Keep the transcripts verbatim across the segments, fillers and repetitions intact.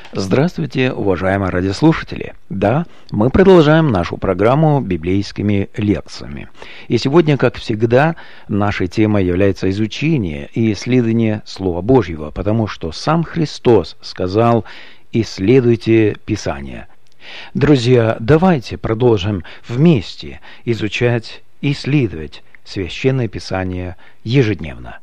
Здравствуйте, уважаемые радиослушатели! Да, мы продолжаем нашу программу библейскими лекциями. И сегодня, как всегда, нашей темой является изучение и исследование Слова Божьего, потому что сам Христос сказал: «Исследуйте Писание». Друзья, давайте продолжим вместе изучать и исследовать Священное Писание ежедневно.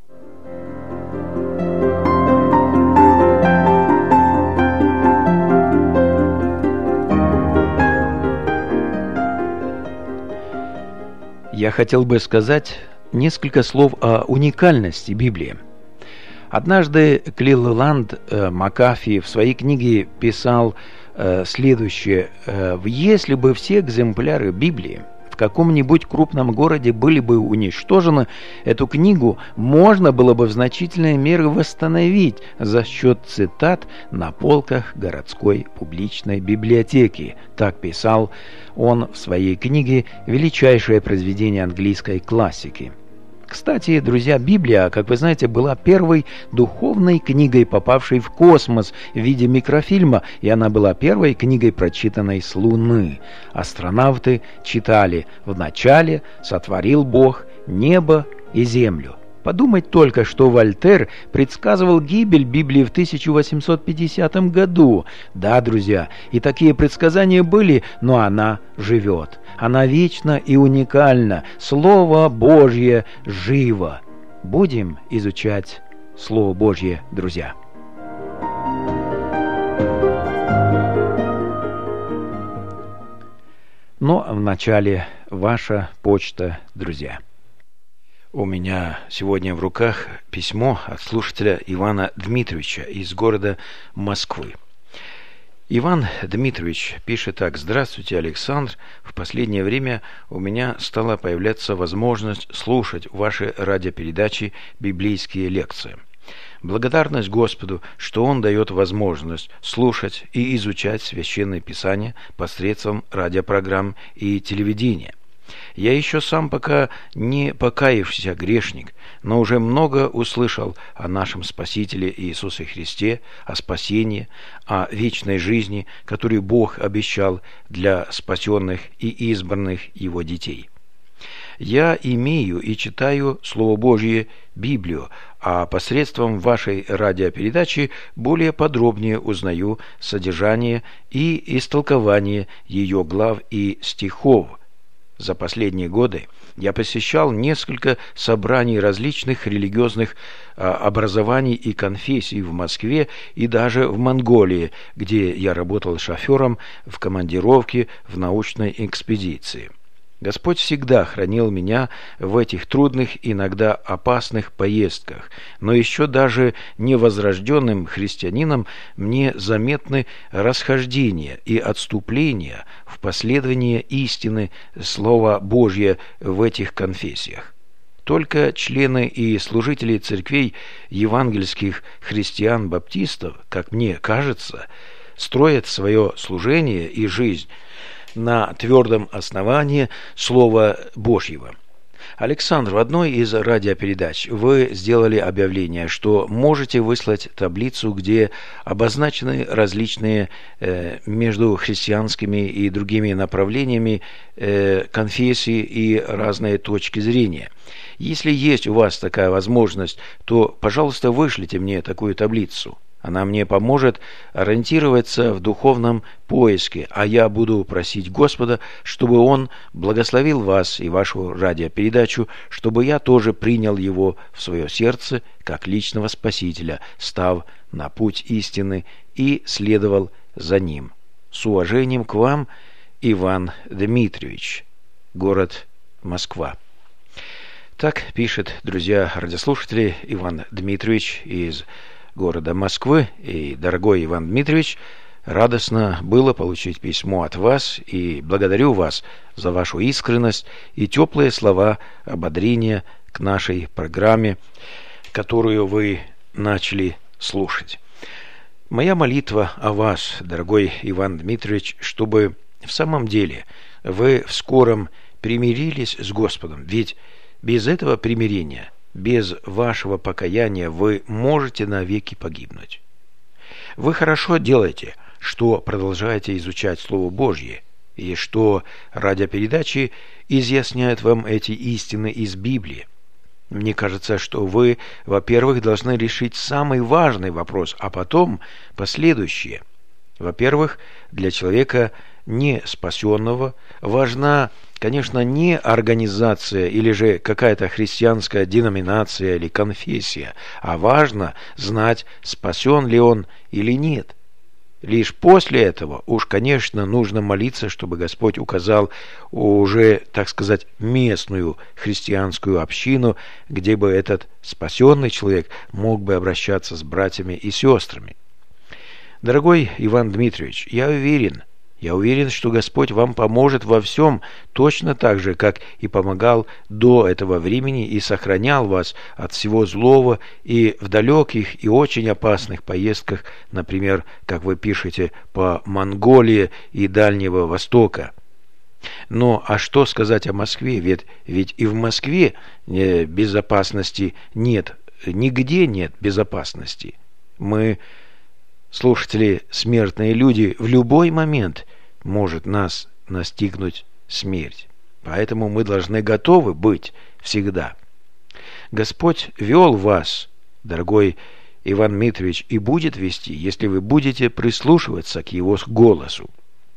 Я хотел бы сказать несколько слов о уникальности Библии. Однажды Клиланд э, Макафи в своей книге писал э, следующее: э, «Если бы все экземпляры Библии в каком-нибудь крупном городе были бы уничтожены, эту книгу можно было бы в значительной мере восстановить за счет цитат на полках городской публичной библиотеки». Так писал он в своей книге «Величайшее произведение английской классики». Кстати, друзья, Библия, как вы знаете, была первой духовной книгой, попавшей в космос в виде микрофильма, и она была первой книгой, прочитанной с Луны. Астронавты читали: «Вначале сотворил Бог небо и землю». Подумать только, что Вольтер предсказывал гибель Библии в тысяча восемьсот пятидесятом году. Да, друзья, и такие предсказания были, но она живет. Она вечна и уникальна. Слово Божье живо. Будем изучать Слово Божье, друзья. Но вначале ваша почта, друзья. У меня сегодня в руках письмо от слушателя Ивана Дмитриевича из города Москвы. Иван Дмитриевич пишет так: «Здравствуйте, Александр. В последнее время у меня стала появляться возможность слушать ваши радиопередачи «Библейские лекции». Благодарность Господу, что Он дает возможность слушать и изучать Священное Писание посредством радиопрограмм и телевидения. Я еще сам пока не покаявшийся грешник, но уже много услышал о нашем Спасителе Иисусе Христе, о спасении, о вечной жизни, которую Бог обещал для спасенных и избранных Его детей. Я имею и читаю Слово Божье, Библию, а посредством вашей радиопередачи более подробнее узнаю содержание и истолкование ее глав и стихов. За последние годы я посещал несколько собраний различных религиозных а, образований и конфессий в Москве и даже в Монголии, где я работал шофером в командировке в научной экспедиции. Господь всегда хранил меня в этих трудных, иногда опасных поездках, но еще даже невозрожденным христианином мне заметны расхождения и отступления в последование истины Слова Божьего в этих конфессиях. Только члены и служители церквей евангельских христиан-баптистов, как мне кажется, строят свое служение и жизнь на твердом основании Слова Божьего. Александр, в одной из радиопередач вы сделали объявление, что можете выслать таблицу, где обозначены различные э, между христианскими и другими направлениями э, конфессии и разные точки зрения. Если есть у вас такая возможность, то, пожалуйста, вышлите мне такую таблицу. Она мне поможет ориентироваться в духовном поиске, а я буду просить Господа, чтобы Он благословил вас и вашу радиопередачу, чтобы я тоже принял Его в свое сердце как личного Спасителя, став на путь истины и следовал за Ним. С уважением к вам, Иван Дмитриевич, город Москва». Так пишет, друзья радиослушатели, Иван Дмитриевич из города Москвы. И, дорогой Иван Дмитриевич, радостно было получить письмо от вас, и благодарю вас за вашу искренность и теплые слова ободрения к нашей программе, которую вы начали слушать. Моя молитва о вас, дорогой Иван Дмитриевич, чтобы в самом деле вы в скором примирились с Господом, ведь без этого примирения, без вашего покаяния вы можете навеки погибнуть. Вы хорошо делаете, что продолжаете изучать Слово Божье, и что радиопередачи изъясняют вам эти истины из Библии. Мне кажется, что вы, во-первых, должны решить самый важный вопрос, а потом последующие. Во-первых, для человека не спасенного важна, конечно, не организация или же какая-то христианская деноминация или конфессия, а важно знать, спасен ли он или нет. Лишь после этого уж, конечно, нужно молиться, чтобы Господь указал уже, так сказать, местную христианскую общину, где бы этот спасенный человек мог бы обращаться с братьями и сестрами. Дорогой Иван Дмитриевич, я уверен, я уверен, что Господь вам поможет во всем точно так же, как и помогал до этого времени и сохранял вас от всего злого и в далеких и очень опасных поездках, например, как вы пишете, по Монголии и Дальнего Востока. Но а что сказать о Москве? Ведь, ведь и в Москве безопасности нет, нигде нет безопасности. Мы, слушатели, смертные люди, в любой момент может нас настигнуть смерть. Поэтому мы должны готовы быть всегда. Господь вел вас, дорогой Иван Дмитриевич, и будет вести, если вы будете прислушиваться к Его голосу.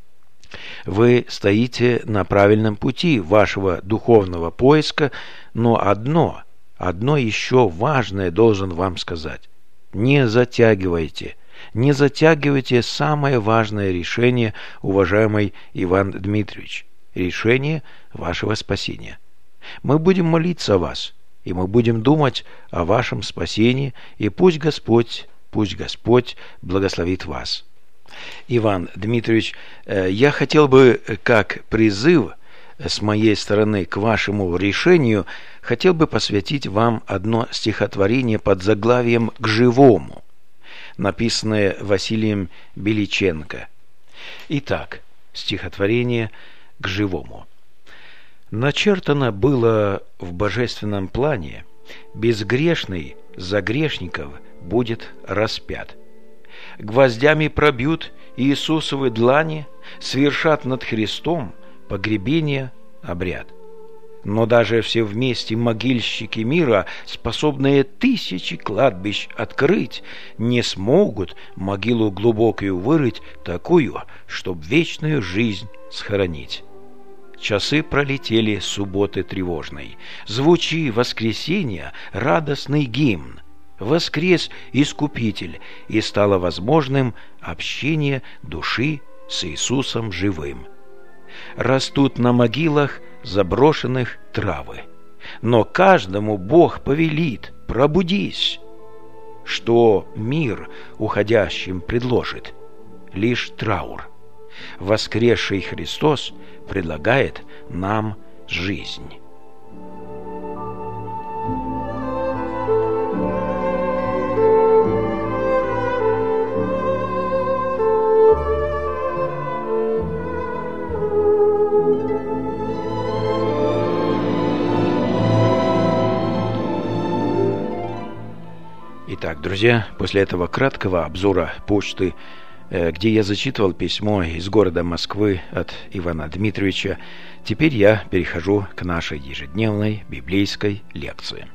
Вы стоите на правильном пути вашего духовного поиска, но одно, одно еще важное должен вам сказать. Не затягивайте. Не затягивайте самое важное решение, уважаемый Иван Дмитриевич, решение вашего спасения. Мы будем молиться о вас, и мы будем думать о вашем спасении, и пусть Господь, пусть Господь благословит вас. Иван Дмитриевич, я хотел бы, как призыв с моей стороны к вашему решению, хотел бы посвятить вам одно стихотворение под заглавием «К живому», написанное Василием Беличенко. Итак, стихотворение «К живому». Начертано было в божественном плане: безгрешный за грешников будет распят. Гвоздями пробьют Иисусовы длани, свершат над Христом погребение обряд. Но даже все вместе могильщики мира, способные тысячи кладбищ открыть, не смогут могилу глубокую вырыть, такую, чтоб вечную жизнь схоронить. Часы пролетели субботы тревожной. Звучи воскресенья радостный гимн. Воскрес Искупитель, и стало возможным общение души с Иисусом живым. Растут на могилах заброшенных травы, но каждому Бог повелит: пробудись. Что мир уходящим предложит? Лишь траур. Воскресший Христос предлагает нам жизнь. Итак, друзья, после этого краткого обзора почты, где я зачитывал письмо из города Москвы от Ивана Дмитриевича, теперь я перехожу к нашей ежедневной библейской лекции.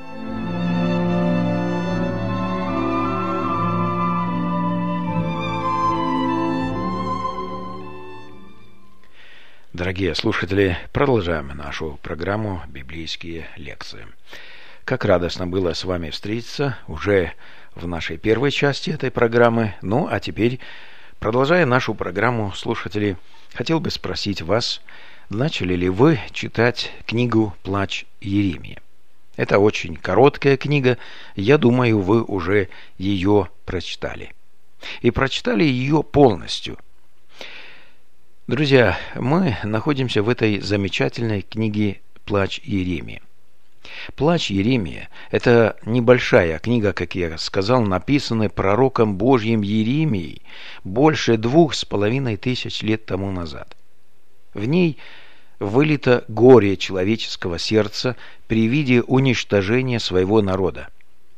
Дорогие слушатели, продолжаем нашу программу «Библейские лекции». Как радостно было с вами встретиться уже в нашей первой части этой программы. Ну, а теперь, продолжая нашу программу, слушатели, хотел бы спросить вас, начали ли вы читать книгу «Плач Иеремии»? Это очень короткая книга, я думаю, вы уже ее прочитали. И прочитали ее полностью. Друзья, мы находимся в этой замечательной книге «Плач Иеремии». «Плач Иеремия» – это небольшая книга, как я сказал, написанная пророком Божьим Иеремией больше двух с половиной тысяч лет тому назад. В ней вылито горе человеческого сердца при виде уничтожения своего народа.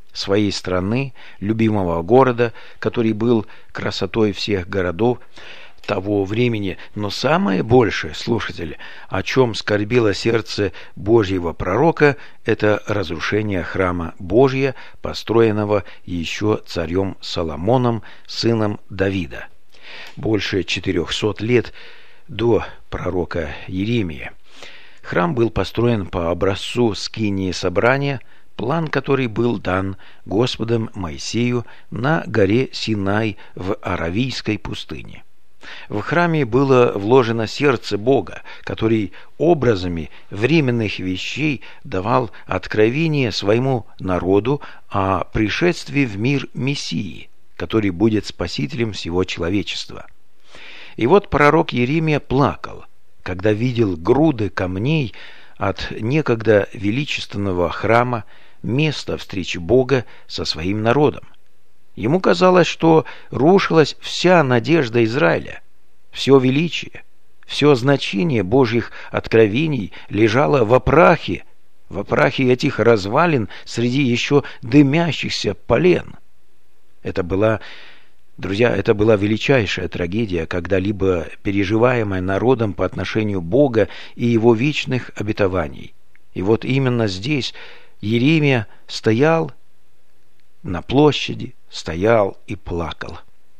своей страны, любимого города, который был красотой всех городов того времени. Но самое большее, слушатели, о чем скорбило сердце Божьего пророка, это разрушение храма Божия, построенного еще царем Соломоном, сыном Давида, больше четырехсот лет до пророка Иеремии. Храм был построен по образцу скинии собрания, план который был дан Господом Моисею на горе Синай в Аравийской пустыне. В храме было вложено сердце Бога, который образами временных вещей давал откровение своему народу о пришествии в мир Мессии, который будет спасителем всего человечества. И вот пророк Иеремия плакал, когда видел груды камней от некогда величественного храма, места встречи Бога со своим народом. Ему казалось, что рушилась вся надежда Израиля, все величие, все значение Божьих откровений лежало в прахе, в прахе этих развалин среди еще дымящихся полен. Это была, друзья, это была величайшая трагедия, когда-либо переживаемая народом по отношению Бога и Его вечных обетований. И вот именно здесь Иеремия стоял на площади, стоял и плакал.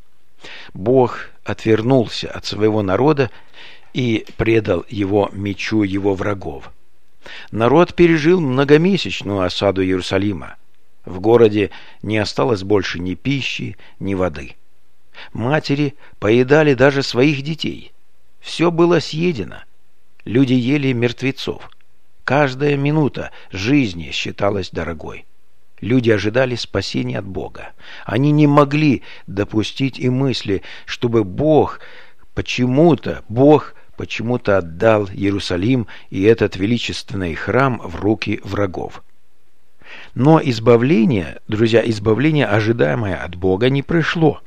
Бог отвернулся от своего народа и предал его мечу его врагов. Народ пережил многомесячную осаду Иерусалима. В городе не осталось больше ни пищи, ни воды. Матери поедали даже своих детей. Все было съедено. Люди ели мертвецов. Каждая минута жизни считалась дорогой. Люди ожидали спасения от Бога. Они не могли допустить и мысли, чтобы Бог почему-то, Бог почему-то отдал Иерусалим и этот величественный храм в руки врагов. Но избавление, друзья, избавление, ожидаемое от Бога, не пришло.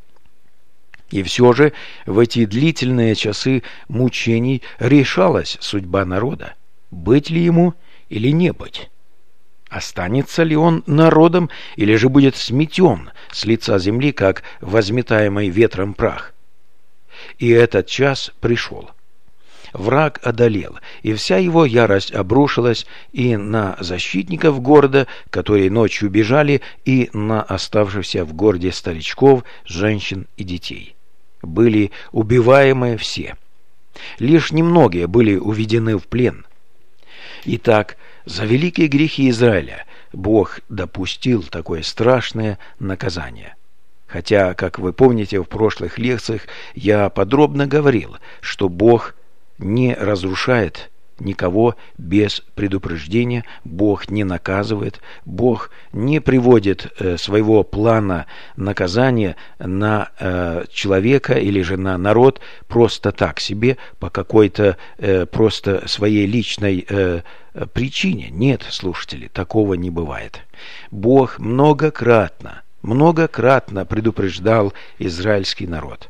И все же в эти длительные часы мучений решалась судьба народа, быть ли ему или не быть. Останется ли он народом, или же будет сметен с лица земли, как возметаемый ветром прах? И этот час пришел. Враг одолел, и вся его ярость обрушилась и на защитников города, которые ночью бежали, и на оставшихся в городе старичков, женщин и детей. Были убиваемы все. Лишь немногие были уведены в плен. Итак, за великие грехи Израиля Бог допустил такое страшное наказание. Хотя, как вы помните, в прошлых лекциях я подробно говорил, что Бог не разрушает никого без предупреждения, Бог не наказывает, Бог не приводит э, своего плана наказания на э, человека или же на народ просто так себе, по какой-то э, просто своей личной э, причине. Нет, слушатели, такого не бывает. Бог многократно, многократно предупреждал израильский народ.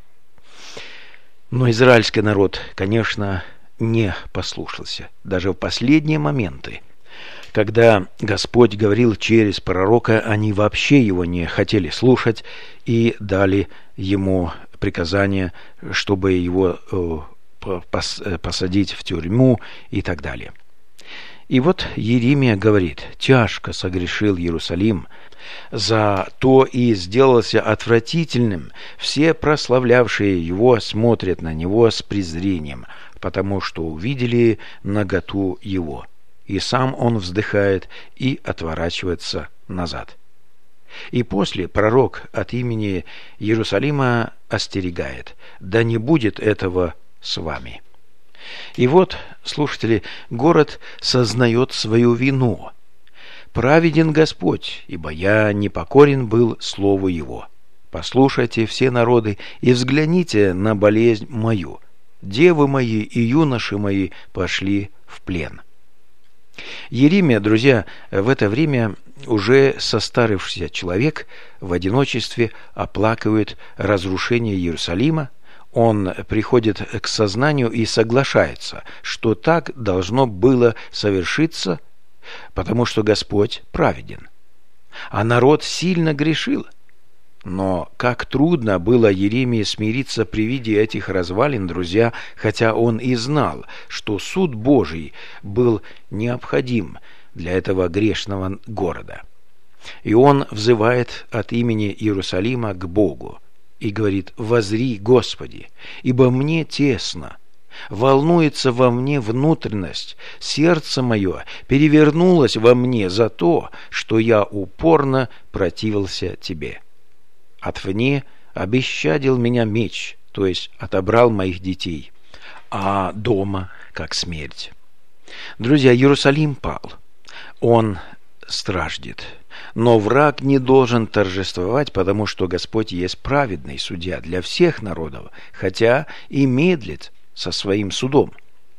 Но израильский народ, конечно, не послушался. Даже в последние моменты, когда Господь говорил через пророка, они вообще его не хотели слушать и дали ему приказание, чтобы его э, пос, посадить в тюрьму и так далее. И вот Иеремия говорит: «Тяжко согрешил Иерусалим, за то и сделался отвратительным. Все прославлявшие его смотрят на него с презрением, потому что увидели наготу его, и сам он вздыхает и отворачивается назад». И после пророк от имени Иерусалима остерегает: «Да не будет этого с вами». И вот, слушатели, город сознает свою вину. «Праведен Господь, ибо я непокорен был слову Его. Послушайте все народы и взгляните на болезнь мою. Девы мои и юноши мои пошли в плен». Иеремия, друзья, в это время уже состарившийся человек в одиночестве оплакивает разрушение Иерусалима. Он приходит к сознанию и соглашается, что так должно было совершиться, потому что Господь праведен. а народ сильно грешил. Но как трудно было Иеремии смириться при виде этих развалин, друзья, хотя он и знал, что суд Божий был необходим для этого грешного города. И он взывает от имени Иерусалима к Богу и говорит: «Возри, Господи, ибо мне тесно, волнуется во мне внутренность, сердце мое перевернулось во мне за то, что я упорно противился Тебе. Отвне обещадил меня меч, то есть отобрал моих детей, а дома как смерть». Друзья, Иерусалим пал, он страждет, но враг не должен торжествовать, потому что Господь есть праведный судья для всех народов, хотя и медлит со своим судом.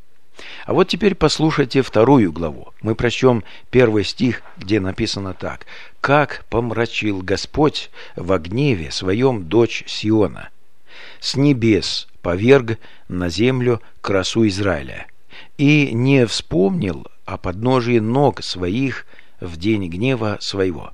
А вот теперь послушайте вторую главу. Мы прочтем первый стих, где написано так: «Как помрачил Господь во гневе своем дочь Сиона, с небес поверг на землю красу Израиля, и не вспомнил о подножии ног своих в день гнева своего».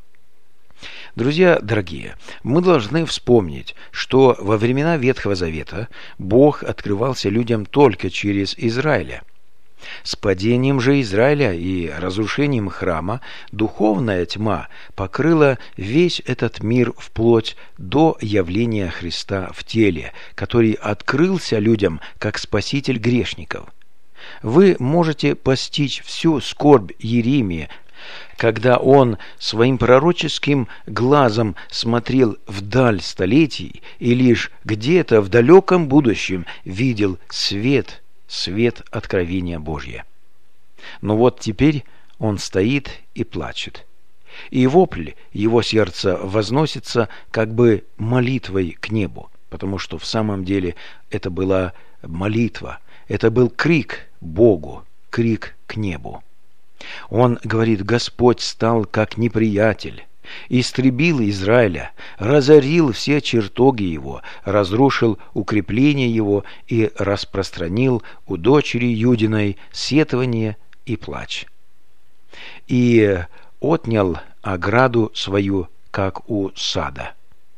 Друзья дорогие, мы должны вспомнить, что во времена Ветхого Завета Бог открывался людям только через Израиля. С падением же Израиля и разрушением храма духовная тьма покрыла весь этот мир вплоть до явления Христа в теле, который открылся людям как спаситель грешников. Вы можете постичь всю скорбь Иеремии, когда он своим пророческим глазом смотрел вдаль столетий и лишь где-то в далеком будущем видел свет, свет откровения Божьего. Но вот теперь он стоит и плачет, и вопль его сердца возносится как бы молитвой к небу, потому что в самом деле это была молитва, это был крик Богу, крик к небу. Он говорит: «Господь стал как неприятель, истребил Израиля, разорил все чертоги его, разрушил укрепления его и распространил у дочери Юдиной сетование и плач, и отнял ограду свою, как у сада».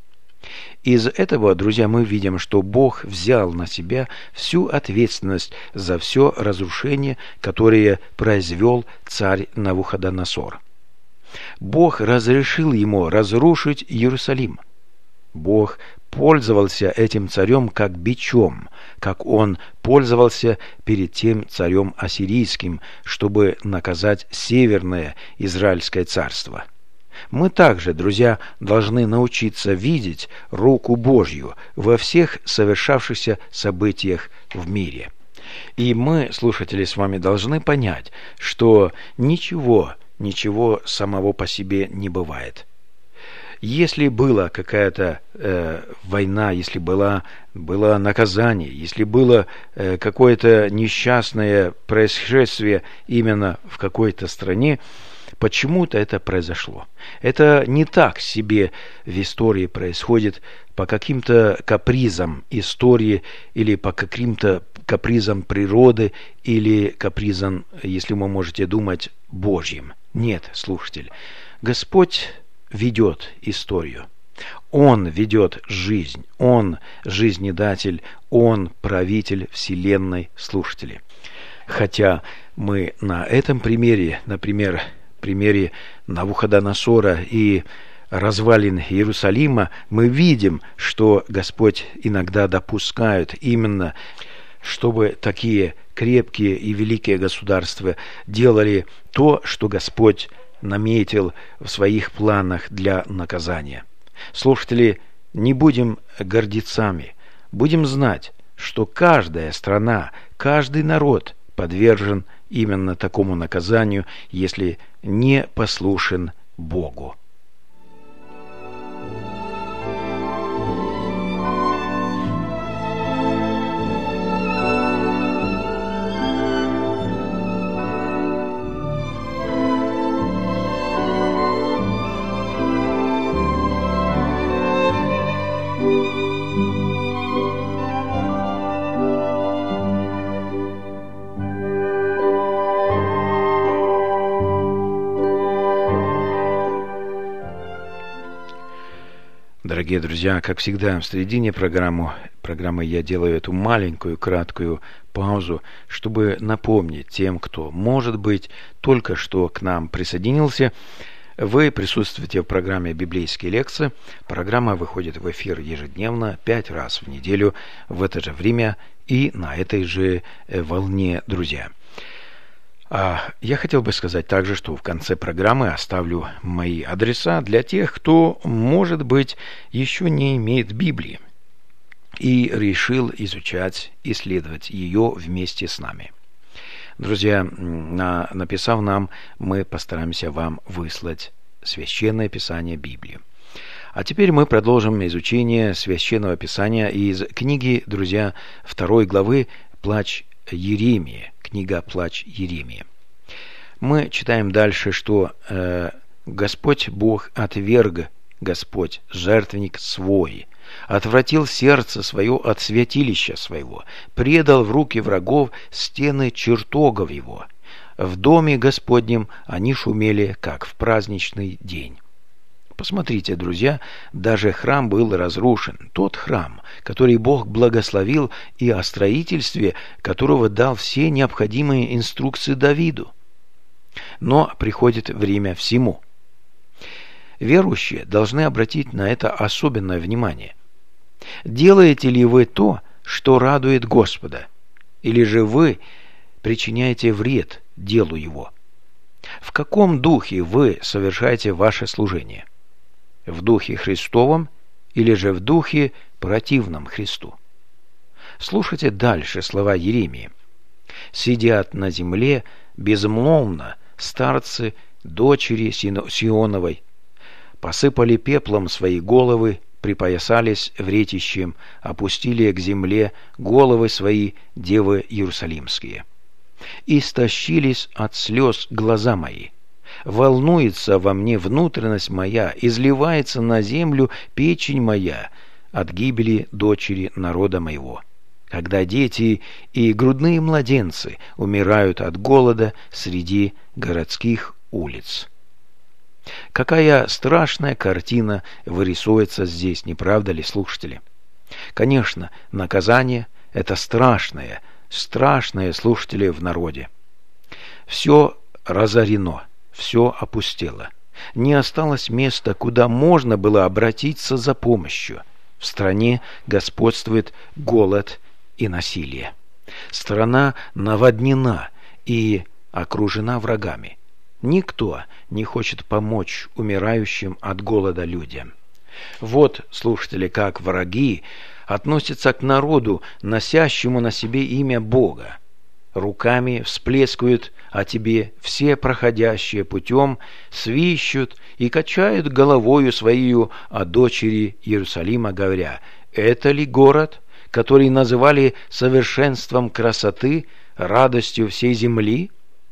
Из этого, друзья, мы видим, что Бог взял на себя всю ответственность за все разрушение, которое произвел царь Навуходоносор. Бог разрешил ему разрушить Иерусалим. Бог пользовался этим царем как бичом, как он пользовался перед тем царем ассирийским, чтобы наказать северное Израильское царство. Мы также, друзья, должны научиться видеть руку Божью во всех совершавшихся событиях в мире. И мы, слушатели, с вами должны понять, что ничего, ничего самого по себе не бывает. Если была какая-то э, война, если была, было наказание, если было э, какое-то несчастное происшествие именно в какой-то стране, почему-то это произошло. Это не так себе в истории происходит по каким-то капризам истории или по каким-то капризам природы или капризам, если вы можете думать, Божьим. Нет, слушатель, Господь ведет историю. Он ведет жизнь. Он жизнедатель. Он правитель вселенной, слушатели. Хотя мы на этом примере, например, примере Навуходоносора и развалин Иерусалима, мы видим, что Господь иногда допускает именно, чтобы такие крепкие и великие государства делали то, что Господь наметил в своих планах для наказания. Слушатели, не будем гордецами, будем знать, что каждая страна, каждый народ подвержен именно такому наказанию, если не послушен Богу. Дорогие друзья, как всегда, в середине программы, программы я делаю эту маленькую, краткую паузу, чтобы напомнить тем, кто, может быть, только что к нам присоединился. Вы присутствуете в программе «Библейские лекции». Программа выходит в эфир ежедневно, пять раз в неделю, в это же время и на этой же волне, друзья. Я хотел бы сказать также, что в конце программы оставлю мои адреса для тех, кто, может быть, еще не имеет Библии и решил изучать, исследовать ее вместе с нами. Друзья, на, написав нам, мы постараемся вам выслать Священное Писание Библии. А теперь мы продолжим изучение Священного Писания из книги, друзья, второй главы «Плач Иеремии». Книга «Плач Иеремии». Мы читаем дальше, что э, «Господь Бог отверг, Господь, жертвенник свой, отвратил сердце свое от святилища своего, предал в руки врагов стены чертогов его. В доме Господнем они шумели, как в праздничный день». Посмотрите, друзья, даже храм был разрушен. Тот храм, который Бог благословил и о строительстве которого дал все необходимые инструкции Давиду. Но приходит время всему. Верующие должны обратить на это особенное внимание. Делаете ли вы то, что радует Господа, или же вы причиняете вред делу Его? В каком духе вы совершаете ваше служение? В духе Христовом или же в духе противном Христу? Слушайте дальше слова Иеремии. «Сидят на земле безмолвно старцы, дочери Сионовой, посыпали пеплом свои головы, припоясались вретищем, опустили к земле головы свои девы Иерусалимские. Истощились от слез глаза мои. Волнуется во мне внутренность моя, изливается на землю печень моя от гибели дочери народа моего, когда дети и грудные младенцы умирают от голода среди городских улиц». Какая страшная картина вырисовывается здесь, не правда ли, слушатели? Конечно, наказание – это страшное, страшное, слушатели, в народе. Все разорено. Все опустело. Не осталось места, куда можно было обратиться за помощью. В стране господствует голод и насилие. Страна наводнена и окружена врагами. Никто не хочет помочь умирающим от голода людям. Вот, слушатели, как враги относятся к народу, носящему на себе имя Бога. Руками всплескивают о тебе все проходящие путем, свищут и качают головою своею о дочери Иерусалима, говоря: «Это ли город, который называли совершенством красоты, радостью всей земли?»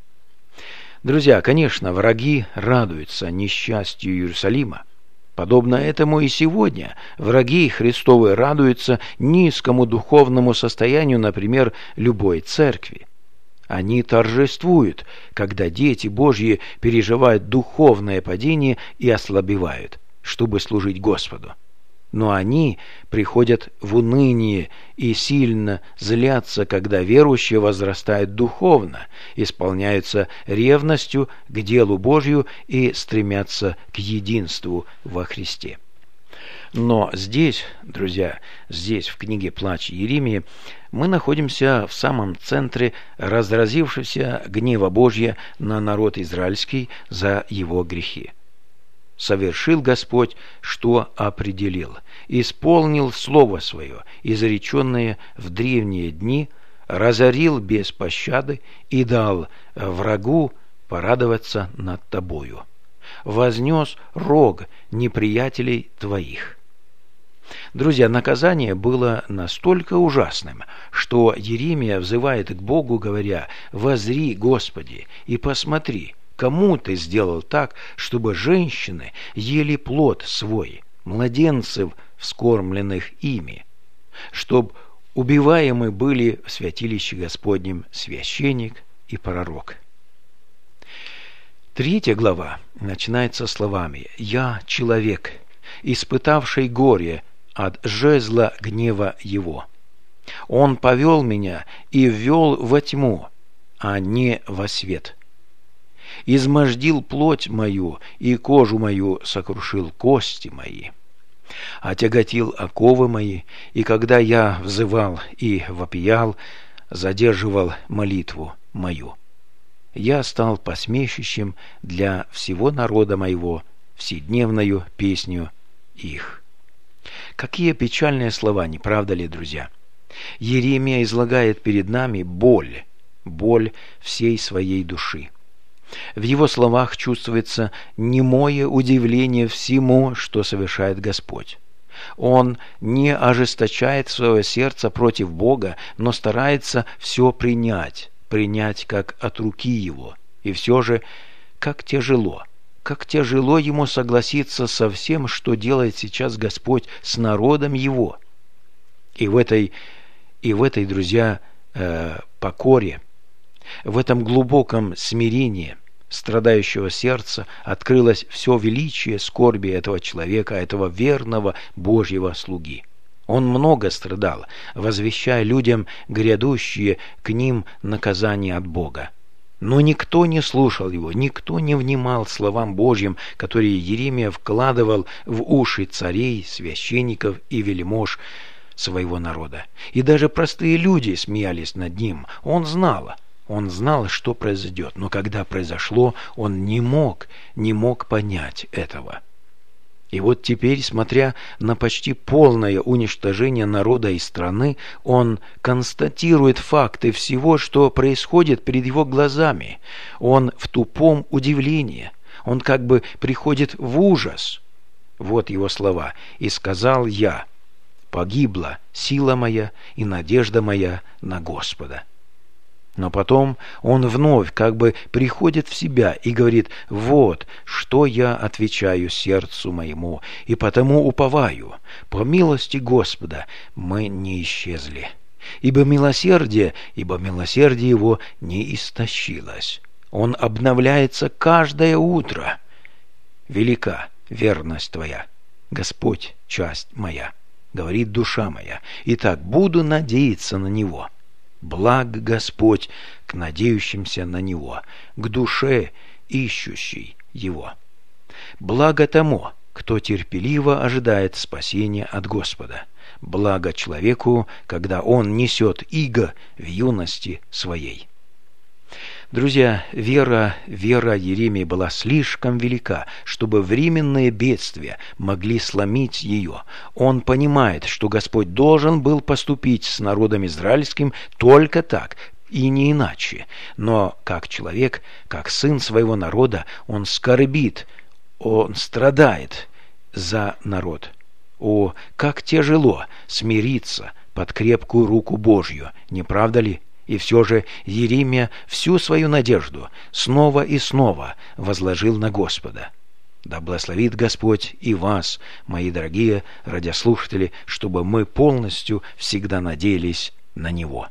Друзья, конечно, враги радуются несчастью Иерусалима. Подобно этому и сегодня враги Христовы радуются низкому духовному состоянию, например, любой церкви. Они торжествуют, когда дети Божьи переживают духовное падение и ослабевают, чтобы служить Господу. Но они приходят в уныние и сильно злятся, когда верующие возрастают духовно, исполняются ревностью к делу Божью и стремятся к единству во Христе. Но здесь, друзья, здесь, в книге «Плач Иеремии», мы находимся в самом центре разразившегося гнева Божья на народ израильский за его грехи. «Совершил Господь, что определил, исполнил слово свое, изреченное в древние дни, разорил без пощады и дал врагу порадоваться над тобою, вознес рог неприятелей твоих». Друзья, наказание было настолько ужасным, что Иеремия взывает к Богу, говоря: «Возри, Господи, и посмотри, кому ты сделал так, чтобы женщины ели плод свой, младенцев, вскормленных ими, чтоб убиваемы были в святилище Господнем священник и пророк». Третья глава начинается словами: «Я человек, испытавшей горе от жезла гнева его. Он повел меня и ввел во тьму, а не во свет. Измождил плоть мою, и кожу мою сокрушил кости мои. Отяготил оковы мои, и когда я взывал и вопиял, задерживал молитву мою. Я стал посмешищем для всего народа моего, вседневною песню их. Какие печальные слова, не правда ли, друзья? Иеремия излагает перед нами боль, боль всей своей души. В его словах чувствуется немое удивление всему, что совершает Господь. Он не ожесточает свое сердце против Бога, но старается все принять, принять как от руки Его. И все же, как тяжело, как тяжело ему согласиться со всем, что делает сейчас Господь с народом Его. И в этой, и в этой, друзья, э, покоре, в этом глубоком смирении страдающего сердца открылось все величие скорби этого человека, этого верного Божьего слуги. Он много страдал, возвещая людям грядущие к ним наказания от Бога. Но никто не слушал его, никто не внимал словам Божьим, которые Иеремия вкладывал в уши царей, священников и вельмож своего народа. И даже простые люди смеялись над ним. Он знал, он знал, что произойдет, но когда произошло, он не мог, не мог понять этого. И вот теперь, смотря на почти полное уничтожение народа и страны, он констатирует факты всего, что происходит перед его глазами. Он в тупом удивлении, он как бы приходит в ужас. Вот его слова: «И сказал я: погибла сила моя и надежда моя на Господа». Но потом он вновь как бы приходит в себя и говорит: «Вот, что я отвечаю сердцу моему, и потому уповаю. По милости Господа мы не исчезли, ибо милосердие, ибо милосердие его не истощилось. Он обновляется каждое утро. Велика верность твоя, Господь, часть моя, говорит душа моя. Итак, буду надеяться на Него». Благ Господь к надеющимся на Него, к душе, ищущей Его. Благо тому, кто терпеливо ожидает спасения от Господа. Благо человеку, когда он несет иго в юности своей. Друзья, вера, вера Иеремии была слишком велика, чтобы временные бедствия могли сломить ее. Он понимает, что Господь должен был поступить с народом израильским только так, и не иначе. Но как человек, как сын своего народа, он скорбит, он страдает за народ. О, как тяжело смириться под крепкую руку Божью, не правда ли? И все же Иеремия всю свою надежду снова и снова возложил на Господа. Да благословит Господь и вас, мои дорогие радиослушатели, чтобы мы полностью всегда надеялись на Него.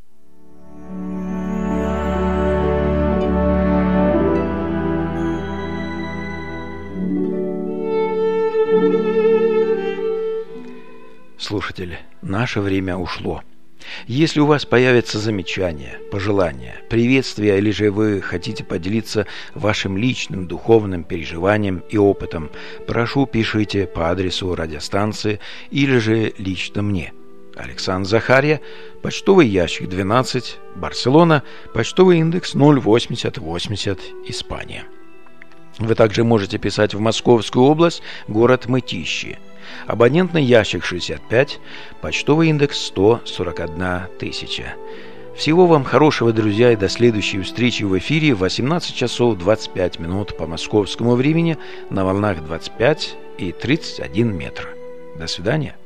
Слушатели, наше время ушло. Если у вас появятся замечания, пожелания, приветствия, или же вы хотите поделиться вашим личным духовным переживанием и опытом, прошу, пишите по адресу радиостанции или же лично мне. Александр Захарья, почтовый ящик двенадцать, Барселона, почтовый индекс ноль восемьдесят восемьдесят, Испания. Вы также можете писать в Московскую область, город Мытищи. Абонентный ящик шестьдесят пять, почтовый индекс сто сорок одна тысяча. Всего вам хорошего, друзья, и до следующей встречи в эфире в восемнадцать часов двадцать пять минут по московскому времени на волнах двадцать пять и тридцать один метр. До свидания.